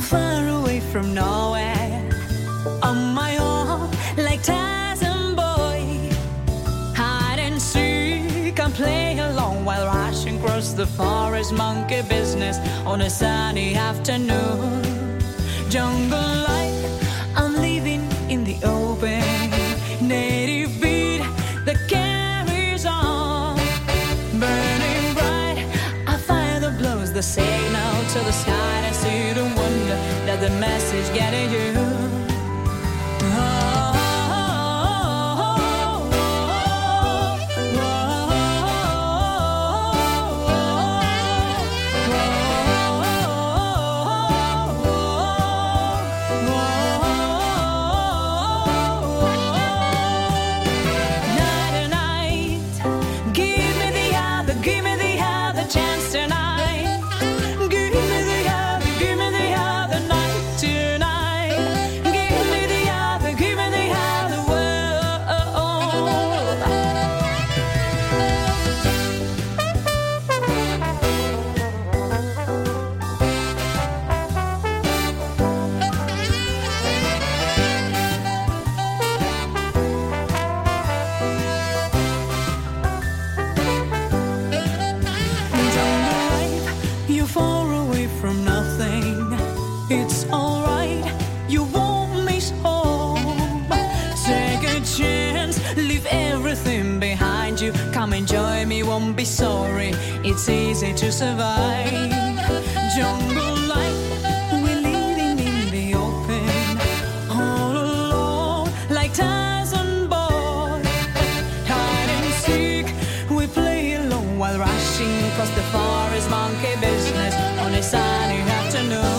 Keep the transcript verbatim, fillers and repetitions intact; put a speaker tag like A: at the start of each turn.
A: far away from nowhere, on my own, like Tarzan boy. Hide and seek and play along while rushing across the forest. Monkey business on a sunny afternoon. Jungle life, I'm living in the open. Native beat that carries on. Burning bright, I fire that blows the signal to the sky. I see the wonder that the message getting you. Oh. Come and join me, won't be sorry. It's easy to survive. Jungle life, we're living in the open, all alone, like Tarzan boy. Hide and seek, we play alone while rushing across the forest. Monkey business on a sunny afternoon.